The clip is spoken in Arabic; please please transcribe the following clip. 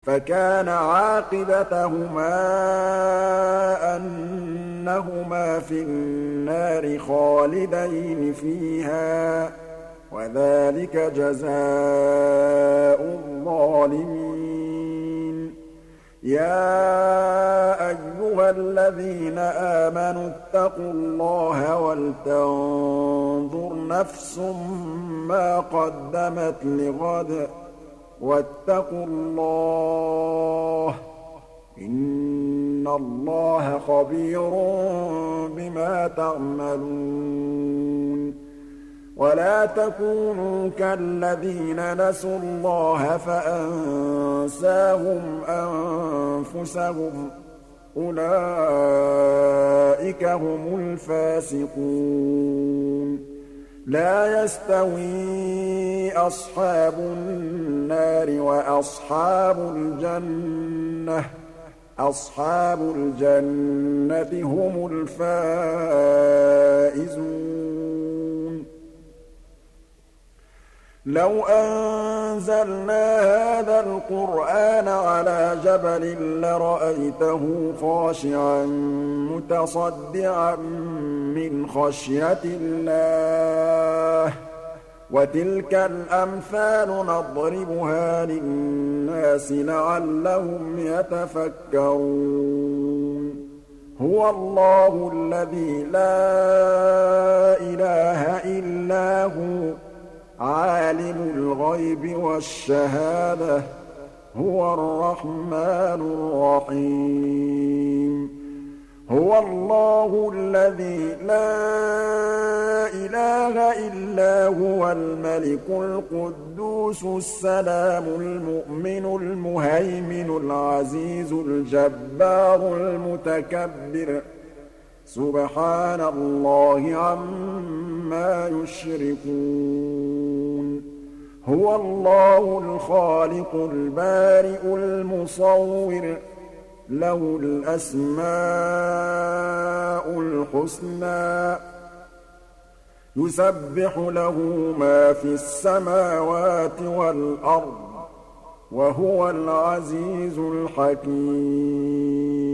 فَكَانَ عَاقِبَتَهُمَا أَنَّهُمَا فِي النَّارِ خَالِدَيْنِ فِيهَا ۚ وَذَٰلِكَ جَزَاءُ الظَّالِمِينَ يَا أَيُّهَا الَّذِينَ آمَنُوا اتَّقُوا اللَّهَ وَلْتَنظُرْ نَفْسٌ مَّا قَدَّمَتْ لِغَدٍ ۖ وَاتَّقُوا اللَّهَ ۚ إِنَّ اللَّهَ خَبِيرٌ بِمَا تَعْمَلُونَ وَلَا تَكُونُوا كَالَّذِينَ نَسُوا اللَّهَ فَأَنسَاهُمْ أَنفُسَهُمْ ۚ أُولَٰئِكَ هُمُ الْفَاسِقُونَ لَا يَسْتَوِي أَصْحَابُ النَّارِ وَأَصْحَابُ الْجَنَّةِ ۚ أَصْحَابُ الْجَنَّةِ هُمُ الْفَائِزُونَ لَوْ أَنزَلْنَا هَٰذَا الْقُرْآنَ عَلَىٰ جَبَلٍ لَّرَأَيْتَهُ خَاشِعًا مُّتَصَدِّعًا مِّنْ خَشْيَةِ اللَّهِ ۚ وَتِلْكَ الْأَمْثَالُ نَضْرِبُهَا لِلنَّاسِ لَعَلَّهُمْ يَتَفَكَّرُونَ هُوَ اللَّهُ الَّذِي لَا إِلَٰهَ إِلَّا هُوَ عَالِمُ الْغَيْبِ وَالشَّهَادَةِ ۚ هُوَ الرَّحْمَٰنُ الرَّحِيمُ هُوَ اللَّهُ الَّذِي لَا إِلَٰهَ إِلَّا هُوَ الْمَلِكُ الْقُدُّوسُ السَّلَامُ الْمُؤْمِنُ الْمُهَيْمِنُ الْعَزِيزُ الْجَبَّارُ الْمُتَكَبِّرُ سُبْحَانَ اللَّهِ عَمَّا يُشْرِكُونَ هُوَ اللَّهُ الْخَالِقُ الْبَارِئُ الْمُصَوِّرُ لَهُ الْأَسْمَاءُ الْحُسْنَىٰ يُسَبِّحُ لَهُ مَا فِي السَّمَاوَاتِ وَالْأَرْضِ ۖ وَهُوَ الْعَزِيزُ الْحَكِيمُ